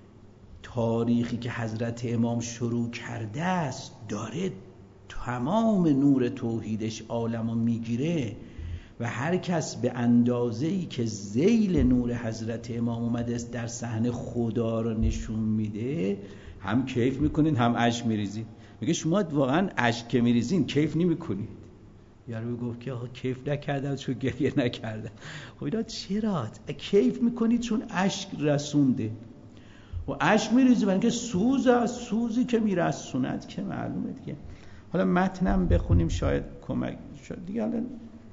تاریخی که حضرت امام شروع کرده است داره تمام نور توحیدش عالمو میگیره و هر کس به اندازه‌ای که ذیل نور حضرت امام اومده است در صحنه خدا رو نشون میده، هم کیف میکنید هم اشک میریزید. میگه شما واقعا اشک که میریزین کیف نمیکنید. یارو گفت که آقا کیف نکردم چون گریه نکردم. خب اینا چرا کیف میکنید؟ چون اشک رسونده و اشک میریزید برای اینکه سوز از سوزی که میرسوند که معلومه دیگه. حالا متنم بخونیم شاید کمک شد دیگه. حالا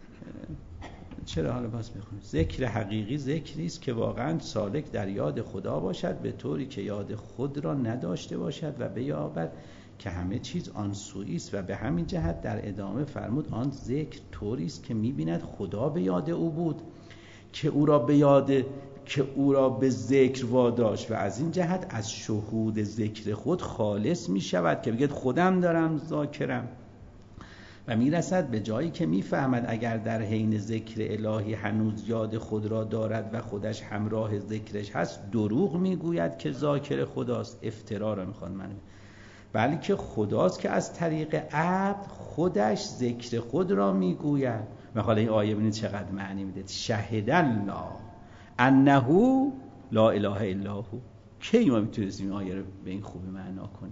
چرا حالا باز بخونیم؟ ذکر حقیقی ذکری است که واقعا سالک در یاد خدا باشد به طوری که یاد خود را نداشته باشد و بیابد که همه چیز آن سویی است. و به همین جهت در ادامه فرمود آن ذکر طوری است که می‌بیند خدا به یاد او بود که او را به یاد که او را به ذکر واداشت و از این جهت از شهود ذکر خود خالص می‌شود که بگید خودم دارم ذاکرم و میرسد به جایی که میفهمد اگر در حین ذکر الهی هنوز یاد خود را دارد و خودش همراه ذکرش هست دروغ میگوید که ذاکر خداست. افترا را میخواد من، بلکه خداست که از طریق عبد خودش ذکر خود را میگوید. و حالا این آیه ببینید چقدر معنی میده. شهد الله انه لا اله الا هو. کی ما میتونیم این آیه رو به این خوبی معنا کنیم؟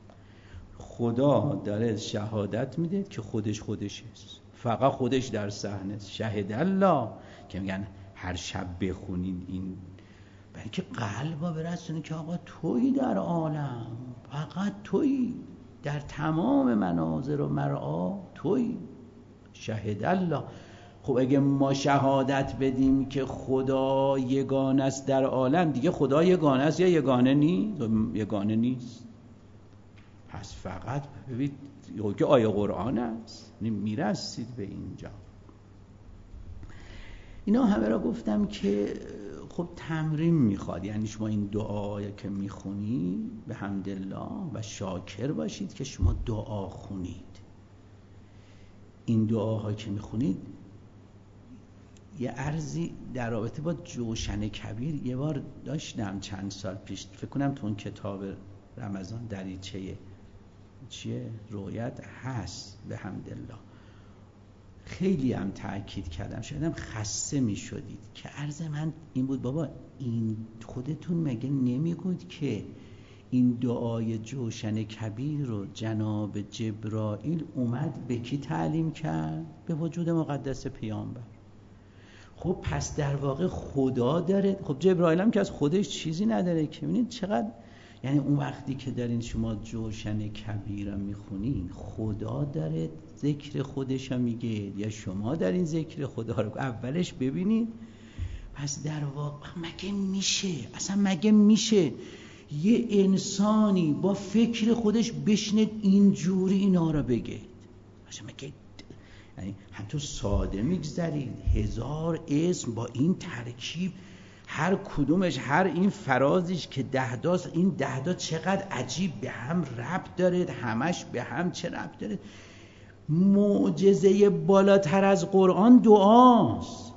خدا داره شهادت میده که خودش خودش است، فقط خودش در صحنه است. شهد الله که میگن هر شب بخونین این، برای که قلبا برسونه که آقا تویی در عالم، فقط تویی در تمام مناظر و مرعا تویی. شهد الله. خب اگه ما شهادت بدیم که خدا یگانه است در عالم، دیگه خدا یگانه است یا یگانه نیست؟ یگانه نیست. پس فقط ببینید که آیه قرآن است، میرسید به اینجا. اینا همه را گفتم که خب تمرین میخواد. یعنی شما این دعایی که میخونید به حمدالله و شاکر باشید که شما دعا خونید. این دعاها که میخونید یه عرضی در رابطه با جوشن کبیر یه بار داشتم چند سال پیش، فکر کنم تو اون کتاب رمضان دریچه چیه رویت هست به حمدالله. خیلی هم تأکید کردم، شاید هم خسته می شدید که عرض من این بود بابا این خودتون مگه نمیگوید که این دعای جوشن کبیر رو جناب جبرائیل اومد به کی تعلیم کرد؟ به وجود مقدس پیامبر. خب پس در واقع خدا داره. خب جبرائیل هم که از خودش چیزی نداره که. ببینید چقدر، یعنی اون وقتی که دارین شما جوشن کبیر رو میخونین خدا داره ذکر خودش رو میگه یا شما دارین ذکر خدا رو؟ اولش ببینید. پس در واقع مگه میشه اصلا مگه میشه یه انسانی با فکر خودش بشنید اینجوری اینا رو بگه؟ اصلا مگه یعنی هم تو ساده میگذرید هزار اسم با این ترکیب، هر کدومش هر این فرازش که ده داست، این ده دا چقدر عجیب به هم ربط داره، همش به هم چه ربط داره. معجزه بالاتر از قرآن دعاست.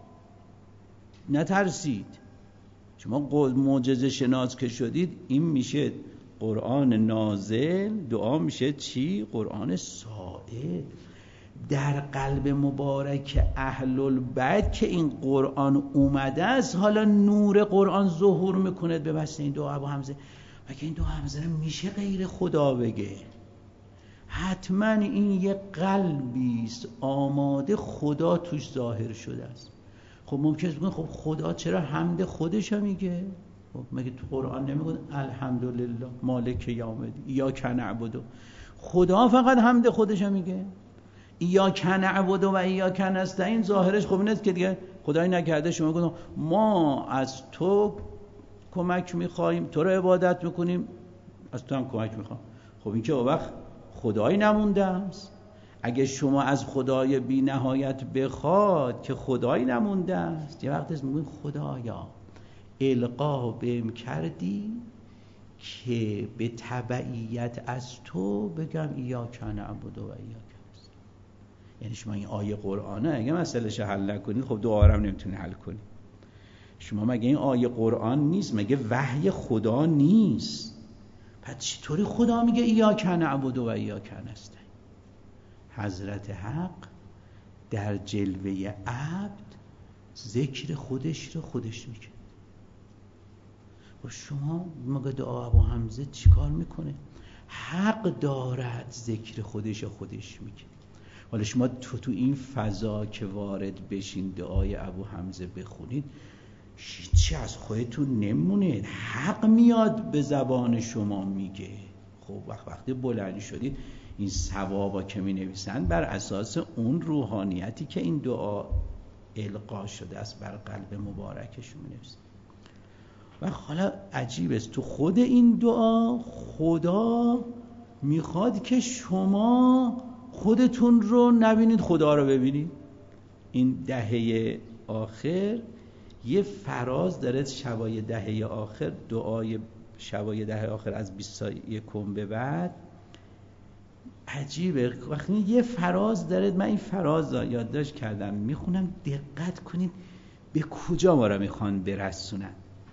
نترسید. شما معجزه شناس که شدید این میشه قرآن نازل، دعا میشه چی؟ قرآن ساعد. در قلب مبارک اهل البیت که این قرآن اومده است، حالا نور قرآن ظهور میکنه به واسطه این دعا ابو حمزه. مگه این دعا حمزه میشه غیر خدا بگه؟ حتما این یه قلبی است آماده خدا توش ظاهر شده است. خب ممکنه بگن خب خدا چرا حمد خودش هم میگه؟ خب مگه تو قرآن نمیگن الحمدلله مالک یوم الدین ایاک نعبد؟ خدا فقط حمد خودش هم میگه. ایاک نعبد و ایاک نستعین ظاهرش خب این است که دیگه خدای نکرده شما گفتم ما از تو کمک میخوایم، تو رو عبادت میکنیم، از تو هم کمک میخوام. خب این که اون وقت خدایی نمونده است. اگه شما از خدای بی نهایت بخواد که خدایی نمونده است. یه وقت میگن خدایا القا بهم کردی که به تبعیت از تو بگم ایاک نعبد و ایاک نستعین. یعنی شما این آیه قرآنه اگه مسئله‌شو حل نکنید خب دعا رو هم نمیتونید حل کنید. شما مگه این آیه قرآن نیست؟ مگه وحی خدا نیست؟ پس چطوری خدا میگه ایاک نعبد و ایاک نستعین؟ حضرت حق در جلوه عبد ذکر خودش رو خودش میگه. و شما مگه دعا ابو حمزه چیکار میکنه؟ حق دارد ذکر خودش رو خودش میگه. حالا شما تو تو این فضا که وارد بشین دعای ابو حمزه بخونید هیچی از خودتون نمونه، حق میاد به زبان شما میگه. خب وقت وقتی بلند شدید این ثوابا که می نویسن بر اساس اون روحانیتی که این دعا القا شده است بر قلب مبارکشون می نویسن. و حالا عجیب است تو خود این دعا خدا میخواد که شما خودتون رو نبینید، خدا رو ببینید. این دهه آخر یه فراز داره، شبای دهه آخر، دعای شبای دهه آخر از بیست و یکم به بعد عجیبه. وقتی یه فراز داره، من این فراز رو یادداشت کردم میخونم دقت کنید به کجا ما رو میخوان برسونن.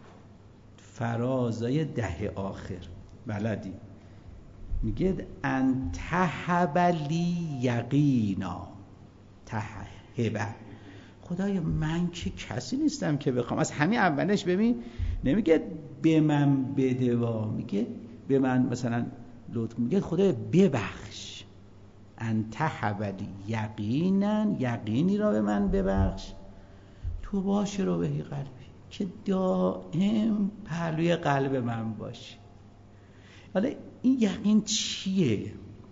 فرازای دهه آخر بلدی میگه انتهبلی یقینا تهبه. خدای من که کسی نیستم که بخوام. از همین اولش ببین نمیگه به من بده وا، میگه به من مثلا لطف، میگه خدای ببخش. انتهبلی یقینا، یقینی را به من ببخش، تو باشه رو بهی قلبی، که دائم پهلوی قلب من باشی. حالا این یقین چیه؟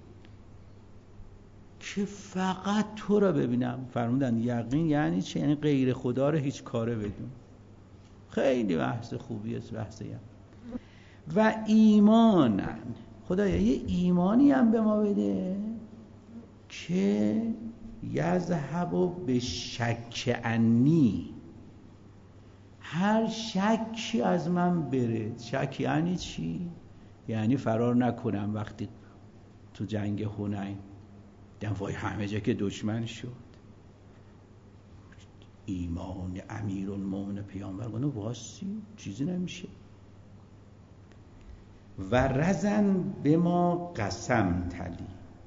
که فقط تو را ببینم. فرمودن یقین یعنی چه؟ یعنی غیر خدا رو هیچ کاره بدون. خیلی بحث خوبی است بحث یقین. و ایمانن، خدایا یه ایمانی هم به ما بده که یذهب به شک عنی، هر شکی از من بره. شک یعنی چی؟ یعنی فرار نکنم وقتی تو جنگ حنین دیدم وای همه جا که دشمن شد. ایمان امیرالمومنین پیامبر گونه واسی چیزی نمیشه. و رزن به ما قسم تلی،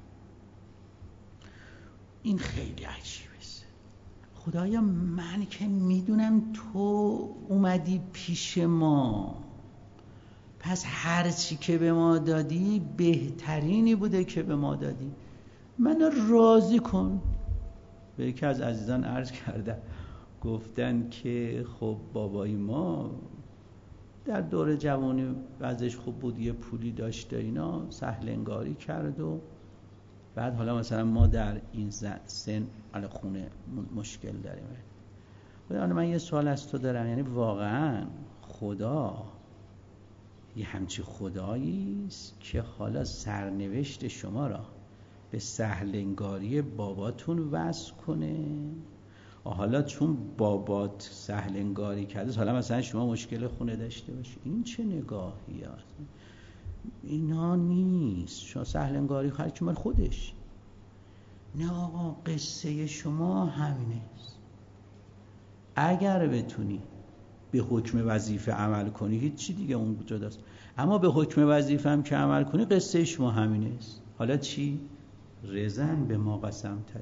این خیلی عجیبه. خدایا من که میدونم تو اومدی پیش ما، پس هر چی که به ما دادی بهترینی بوده که به ما دادی، من راضی کن. به یکی از عزیزان عرض کردن، گفتن که خب بابای ما در دور جوانی وضعش خوب بود، یه پولی داشته اینا، سهل انگاری کرد و بعد حالا مثلا ما در این سن حالا خونه مشکل داریم. حالا من یه سوال از تو دارم، یعنی واقعا خدا یه همچی خدایی است که حالا سرنوشت شما را به سهل انگاری باباتون وصل کنه؟ حالا چون بابات سهل انگاری کرده حالا مثلا شما مشکل خونه داشته باشی؟ این چه نگاهی هست؟ اینا نیست. شما سهل انگاری هر کی مال خودش. نه آقا، قصه شما همینه است. اگر بتونی به حکم وظیفه عمل کنی هیچ چی دیگه اون جداست، اما به حکم وظیفه هم که عمل کنی قصه شما همینه است. حالا چی؟ رزن به ما قسم تلی.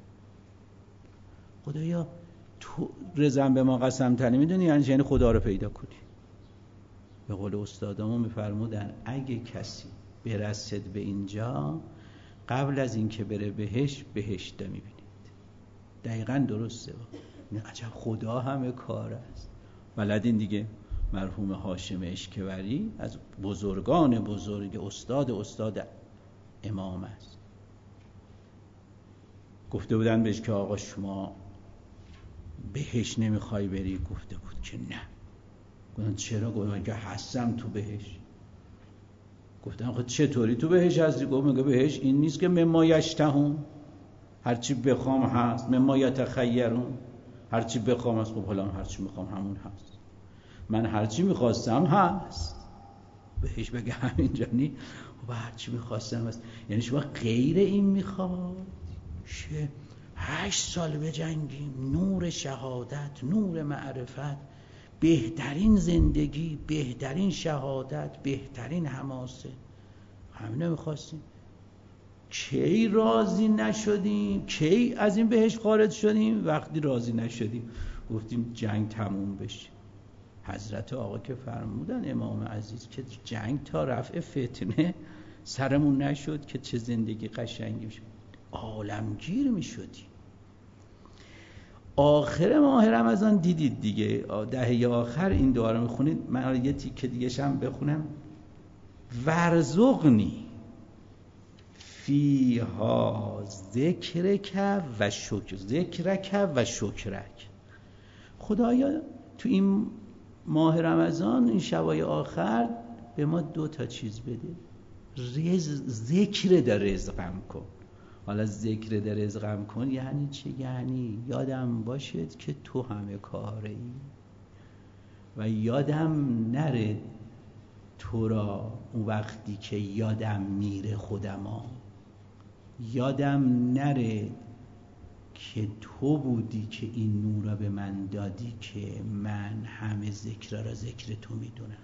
خدایا تو رزن به ما قسم تلی میدونی یعنی یعنی خدا رو پیدا کنی. به قول استادامون میفرمودن اگه کسی برسد به اینجا قبل از این که بره بهش بهشت میبینید. دقیقاً درسته. عجب خدا همه کار است. بلدین دیگه. مرحوم هاشم اشکوری از بزرگان بزرگ استاد استاد امام است. گفته بودن بهش که آقا شما بهش نمیخوای بری؟ گفته بود که نه. گفتن چرا؟ گفتن که هستم تو بهش. گفتن آقا چطوری تو بهش هستی؟ گفت میگه بهش این نیست که مما یشتهون، هرچی بخوام هست، مما یتخیرون، هرچی بخوام هست. خب حالا هرچی میخوام همون هست. من هرچی میخواستم هست. بهش بگه همینجا نی. خب هرچی میخواستم هست. یعنی شما غیر این میخواد که هشت سال بجنگیم، نور شهادت، نور معرفت، بهترین زندگی، بهترین شهادت، بهترین حماسه، همین میخواستیم. کی راضی نشدیم؟ کی از این بهش خارج شدیم؟ وقتی راضی نشدیم گفتیم جنگ تموم بشه. حضرت آقا که فرمودن امام عزیز که جنگ تا رفع فتنه سرمون نشد که چه زندگی قشنگی شد، عالمگیر می شدیم. آخر ماه رمضان دیدید دیگه، دهه آخر این دعا رو میخونید. من یه تیکه دیگه شم بخونم. ورزقنی فیها ذکرک و شکر ذکرک و شکرک. خدایا تو این ماه رمضان، این شبای آخر به ما دو تا چیز بده. رز... ذکر در رزقم کن. حالا ذکر در رزقم کن یعنی چه؟ یعنی یادم باشد که تو همه کاره ای و یادم نره تو را اون وقتی که یادم میره خودما، یادم نره که تو بودی که این نور را به من دادی که من همه ذکر را ذکر تو میدونم.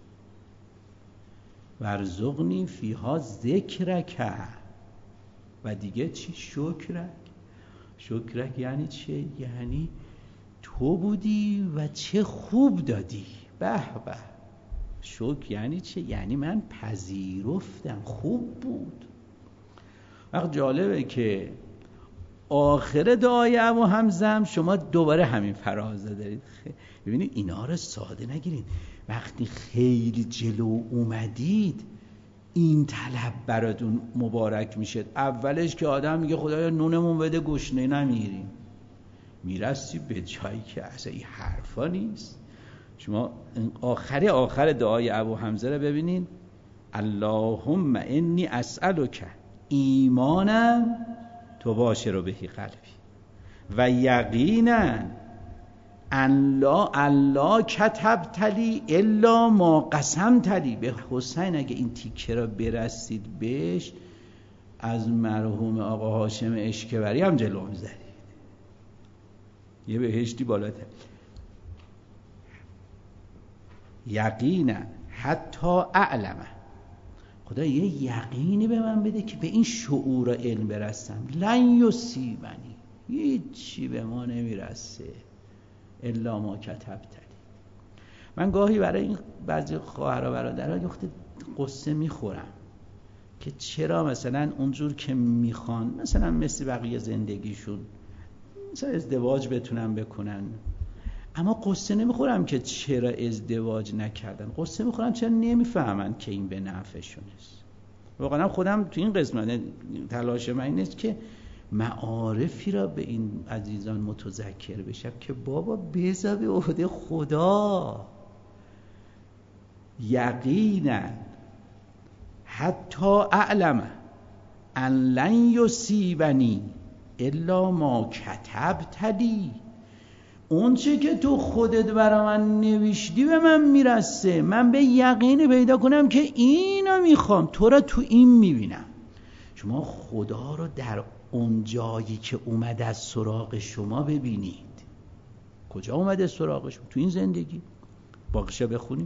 ورزقنی فیها ذکرک. و دیگه چی؟ شکرک. شکرک یعنی چه؟ یعنی تو بودی و چه خوب دادی. به به. شکر یعنی چه؟ یعنی من پذیرفتم، خوب بود. وقت جالبه که آخر دعای ابو حمزه شما دوباره همین فرازه دارید. ببینید اینا رو ساده نگیرید. وقتی خیلی جلو اومدید این طلب براتون مبارک میشه. اولش که آدم میگه خدایا نونمون بده گشنه نمیریم، میرسی به جایی که اصلا این حرفا نیست. شما آخر آخر دعای ابو حمزه رو ببینید. اللهم انی اسألک ایمانم تو باشه رو بهی قلبی و یقینا الله الله کتب تلی الا ما قسم تلی. به حسین اگه این تیکه را برسید بهش، از مرحوم آقا هاشم اشکوری هم جلو می‌زدید. یه بهشتی بالاتر. یقینا حتی اعلمه. خدا یه یقینی به من بده که به این شعور و علم برسم. لن یصیبنی، هیچی به ما نمیرسه الا ما کتبتلی. من گاهی برای این بعضی خواهرها برادرها یخت قصه میخورم که چرا مثلا اونجور که میخوان، مثلا مثل بقیه زندگیشون مثلا ازدواج بتونن بکنن، اما قصه نمیخورم که چرا ازدواج نکردن. قصه میخورم چرا نمیفهمن که این به نفعشون است. واقعا خودم تو این قسمت تلاش من این است که معارفی را به این عزیزان متذکر بشم که بابا بذار به عهده خدا. یقینا حتی اعلم ان لن یصیبنی الا ما کتبت لی. اون چه که تو خودت برا من نوشتی به من میرسه. من به یقین پیدا کنم که اینو میخوام، تو را تو این میبینم. شما خدا رو در اون جایی که اومده از سراغ شما ببینید. کجا اومده سراغ شما؟ تو این زندگی. باقیشو بخونیم.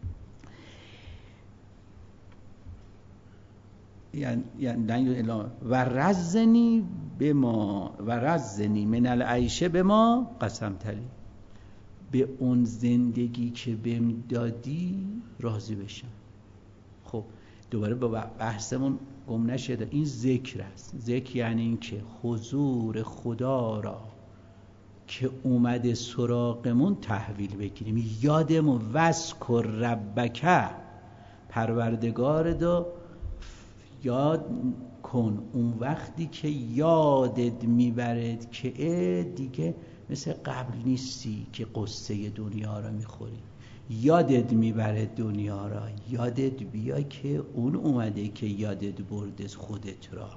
یعنی یعنی و رزنی به ما و رزنی من العیشه به ما قسم تلی. به اون زندگی که بهم دادی راضی بشم. خب دوباره با بحثمون گم نشه، این ذکر است. ذکر یعنی این که حضور خدا را که اومده سراغمون تحویل بگیریم. یادمون وذکر ربک، پروردگار دو یاد کن اون وقتی که یادت میبرد که دیگه مثل قبل نیستی که قصه دنیا را میخوری. یادت میبره دنیا را، یادت بیا که اون اومده که یادت برده خودت را،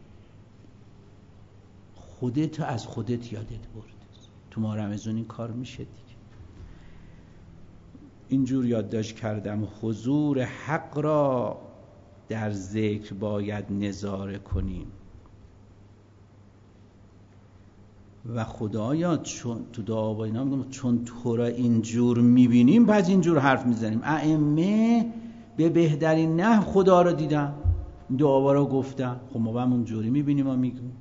خودت از خودت یادت برده. تو ما رمضان این کار میشه دیگه. اینجور یادداشت کردم حضور حق را در ذکر باید نظاره کنیم و خدایا چون تو دعا با اینا میگم چون تو را اینجور میبینیم پس اینجور حرف میزنیم. ائمه به بهترین نحو خدا را دیدن، دعا را گفتن، خب ما هم اونجوری میبینیم و میگیم.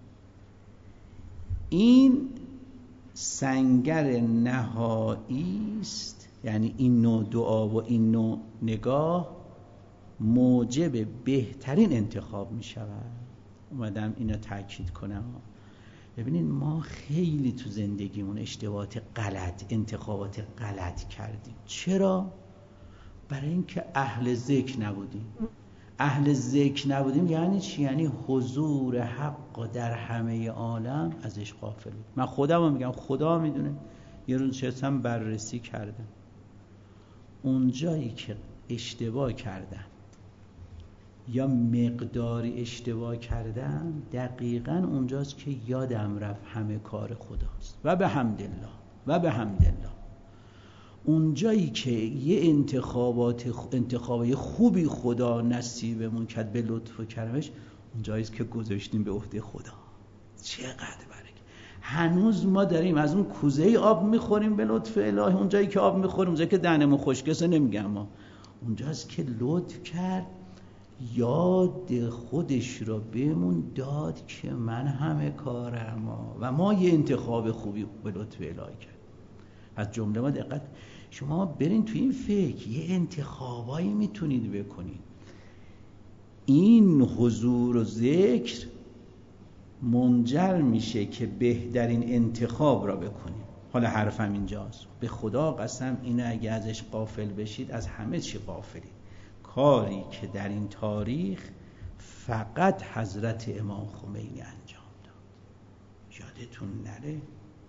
این سنگر نهایی است، یعنی این نوع دعا و این نوع نگاه موجب بهترین انتخاب میشود. اومدم اینو تاکید کنم. ببینید ما خیلی تو زندگیمون اشتباهات غلط، انتخابات غلط کردیم. چرا؟ برای اینکه اهل ذکر نبودیم. اهل ذکر نبودیم یعنی چی؟ یعنی حضور حق در همه عالم ازش غافل بود. من خودم میگم، خدا میدونه. یه روز نشستم بررسی کردم، اونجایی که اشتباه کردم یا مقداری اشتباه کردم دقیقاً اونجاست که یادم رفت همه کار خداست و به حمدالله و به حمدالله. اونجایی که یه انتخابات انتخابای خوبی خدا نصیبمون کرد به لطف و کرمش، اونجاییست که گذاشتیم به عهده خدا. چقدر برکت. هنوز ما داریم از اون کوزه آب میخوریم به لطف الهی. اونجایی که آب میخوریم، اونجایی که دهنمون خشکه نمیگم ما، اونجاست که لطف کرد یاد خودش را بهمون داد که من همه کارم و ما یه انتخاب خوبی به لطف الهی کرد. از جمله ما دقت، شما برین تو این فکر یه انتخابایی میتونید بکنید. این حضور و ذکر منجر میشه که بهترین انتخاب را بکنید. حالا حرفم اینجاست، به خدا قسم اینه اگه ازش غافل بشید از همه چی غافلید. کاری که در این تاریخ فقط حضرت امام خمینی انجام داد، یادتون نره.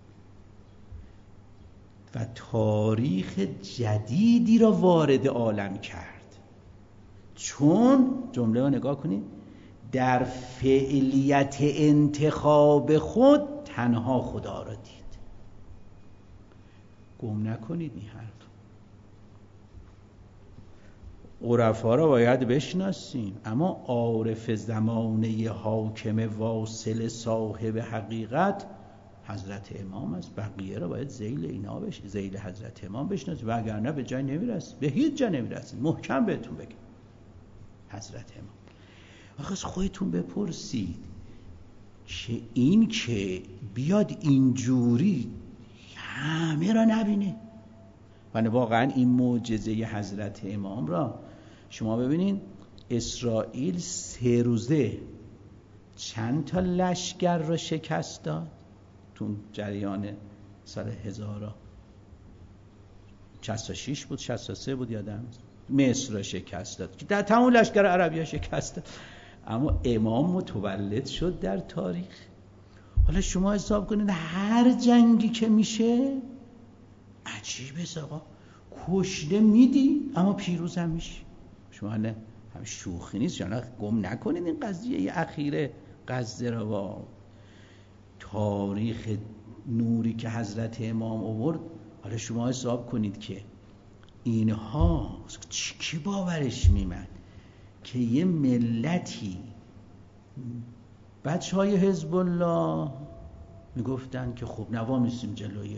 و تاریخ جدیدی را وارد عالم کرد، چون جمله رو نگاه کنید، در فعلیت انتخاب خود تنها خدا را دید. گم نکنید این حرف. عرفا را باید بشناسیم، اما عارف زمانه حاکم واصل صاحب حقیقت حضرت امام است. بقیه را باید ذیل اینا بشه، ذیل حضرت امام بشناسید، وگرنه به جای نمیرسید، به هیچ جا نمیرسید. محکم بهتون بگم حضرت امام. آخه از خودتون بپرسید که این که بیاد اینجوری همه را نبینه. و واقعا این معجزه حضرت امام را شما ببینین، اسرائیل سه روزه چند تا لشکر را شکست داد تو جریان سال هزار و شصت و شش بود، شصت و سه بود یادم، مصر را شکست داد که در تمام لشکر عربی ها شکست داد. اما امام متولد شد در تاریخ. حالا شما حساب کنید هر جنگی که میشه عجیبه آقا، کشته میدی اما پیروز هم میشی. شما نه هم شوخی نیست، شما گم نکنید این قضیه اخیره غزه را با تاریخ نوری که حضرت امام آورد. حالا شما حساب کنید که اینها کی باورش میمد که یه ملتی، بچه های حزب الله میگفتن که خب نوا میسیم جلوی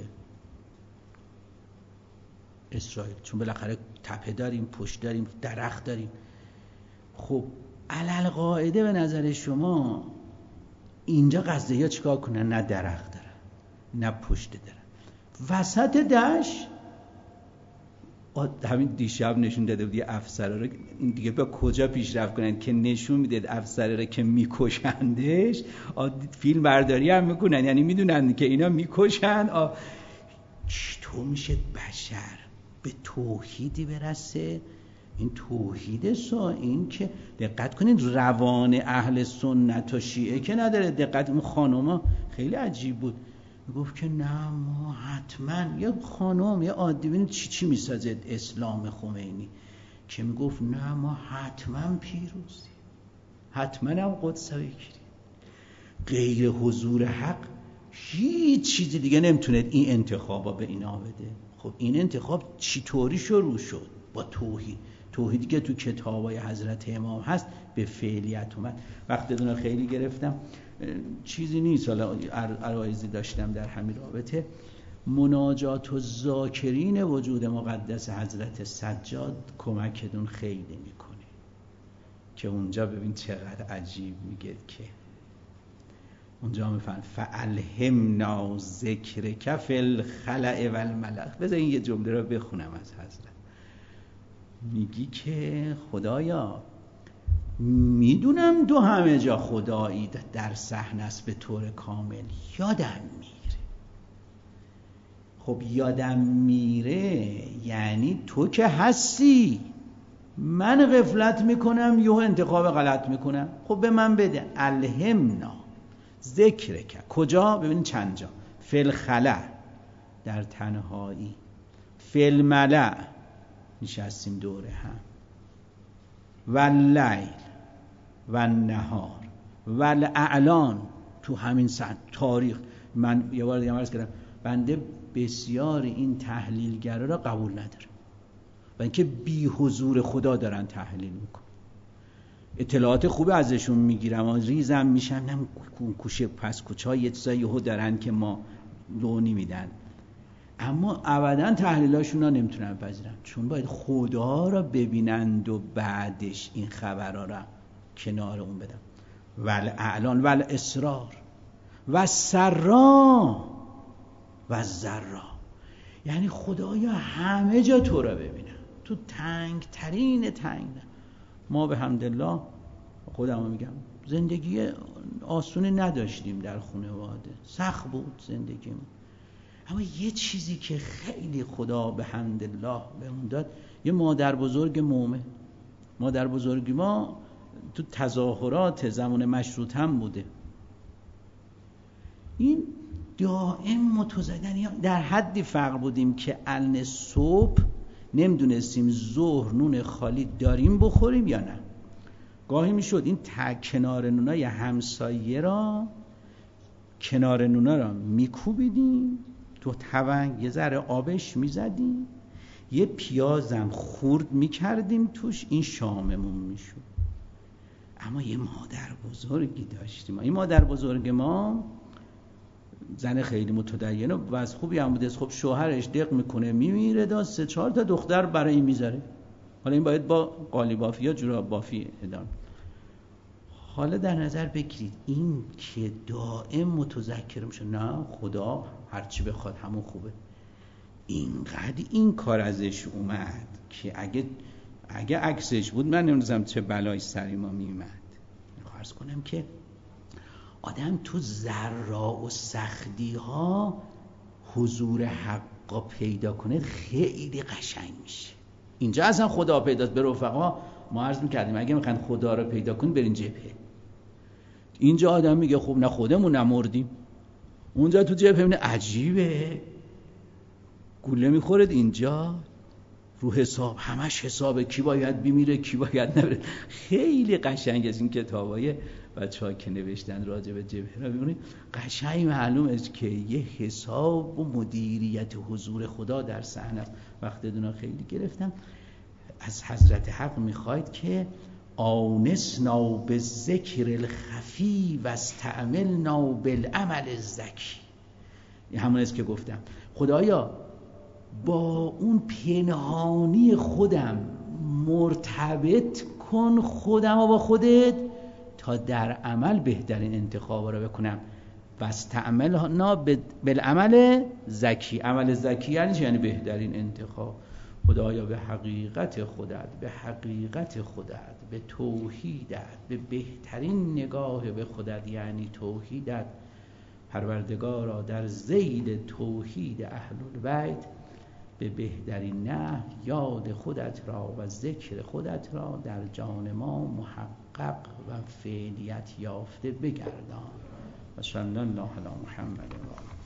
اسرائیل، چون بالاخره تپه داریم، پشت داریم، درخت داریم. خب علل قاعده به نظر شما اینجا غزه‌ها چیکار کنن؟ نه درخت دارن نه پشت دارن، وسط دشت همین دیشب نشون داده بود یه افسر رو، این دیگه با کجا پیشرفت کنن که نشون میده افسر رو که میکشندش، فیلم برداری هم میکنن، یعنی میدونن که اینا میکشن. چطور میشه بشر به توحیدی برسه؟ این توحید سا، این که دقت کنید روان اهل سنت و شیعه که نداره. دقت، اون خانوما خیلی عجیب بود، گفت که نه ما حتما، یه خانم یه عادی، ببینید چی چی میسازه اسلام خمینی، که میگفت نه ما حتما پیروزی، حتما هم قدس بگیریم، غیر حضور حق هیچ چیزی دیگه نمیتونه این انتخابا به اینا بده. خب این انتخاب چطوری شروع شد؟ با توحید. توحیدی که تو کتابای حضرت امام هست به فعلیت اومد. وقتی دونه خیلی گرفتم، چیزی نیست، حالا عرایزی داشتم در همین رابطه. مناجات و ذاکرین وجود مقدس حضرت سجاد کمکتون خیلی میکنه، که اونجا ببین چقدر عجیب میگه که اونجا میفهم فالهمنا ذکرک فی الخلأ و الملأ. بذار این یه جمله رو بخونم از حضرت. میگی که خدایا میدونم تو همه جا خدایی در صحنه است به طور کامل، یادم میره. خب یادم میره یعنی تو که هستی، من غفلت میکنم یه انتخاب غلط میکنم، خب به من بده. الهمنا ذکرک، کجا؟ ببینید چند جا. فی الخلأ در تنهایی، فی الملأ نشستیم دوره هم، و اللیل و النهار و الاعلان تو همین سن تاریخ. من یه بار دیگه عرض کردم بنده بسیار این تحلیلگرا را قبول ندارم و اینکه بی حضور خدا دارن تحلیل میکنن. اطلاعات خوب ازشون میگیرم و ریزم میشم، نم کوشه پس کوچه های یه چیزایی ها دارن که ما لونی میدن، اما ابدا تحلیلاشون را نمیتونن بپذیرن، چون باید خدا را ببینند و بعدش این خبرها را کنار اون بدن. ول اعلان ول اسرار و سرا و ذرا، یعنی خدایا همه جا تو را ببینن، تو تنگ ترین تنگ. ما به حمدالله، خودم میگم، زندگی آسونی نداشتیم در خانواده، سخت بود زندگیمون، اما یه چیزی که خیلی خدا به حمدالله بهمون داد، یه مادر بزرگ مومن. مادر بزرگی ما تو تظاهرات زمان مشروط هم بوده، این دائم متزدن، در حدی فقر بودیم که الان صبح نمیدونستیم ظهر نون خالی داریم بخوریم یا نه. گاهی میشد این تا کنار نونای همسایه را، کنار نونا را میکوبیدیم تو تون، یه ذره آبش میزدیم، یه پیازم خورد میکردیم توش، این شاممون میشد. اما یه مادر بزرگی داشتیم. این مادر بزرگ ما زن خیلی متدینه و از خوبی هم بوده. خب شوهرش دق میکنه میمیره، دا سه چهار تا دختر برای این میذاره. حالا این باید با قالی بافی یا جوراب بافی ادام. حالا در نظر بگیرید این که دائم متذکر میشه، نه خدا هرچی بخواد همون خوبه. اینقدر این کار ازش اومد که اگه اگه عکسش بود من نمیدونم چه بلای سری ما میومد. عرض کنم که آدم تو ذرا و سختی ها حضور حقا پیدا کنه خیلی قشنگ میشه. اینجا اصلا خدا پیداست. به رفقا ما عرض میکردیم اگه میخواین خدا رو پیدا کنید برین جبهه. اینجا آدم میگه خب نه خودمون نمردیم، اونجا تو جبهه میبینه عجیبه، گوله میخورد اینجا رو حساب، همش حسابه، کی باید بمیره کی باید نبره. خیلی قشنگ از این کتابای بچه‌ها که نوشتن راجع به جبهه را ببینید، قشنگ معلومه که یه حساب و مدیریت حضور خدا در صحنه است. وقتی دونا خیلی گرفتم از حضرت حق میخواید که آنسنا بالذکر الخفی و استعملنا بالعمل الزکی. این همون است که گفتم خدایا با اون پنهانی خودم مرتبط کن خودم و با خودت تا در عمل بهترین انتخاب رو بکنم. و استعملنا بالعمل زکی. عمل زکی یعنی چی؟ یعنی بهترین انتخاب. خدایا به حقیقت خودت، به حقیقت خودت، به توحیدت، به بهترین نگاه به خودت یعنی توحیدت، پروردگارا در ذیل توحید اهل البیت به بهترین نحو یاد خودت را و ذکر خودت را در جان ما محقق و فعلیت یافته بگردان. و صلی الله علی محمد و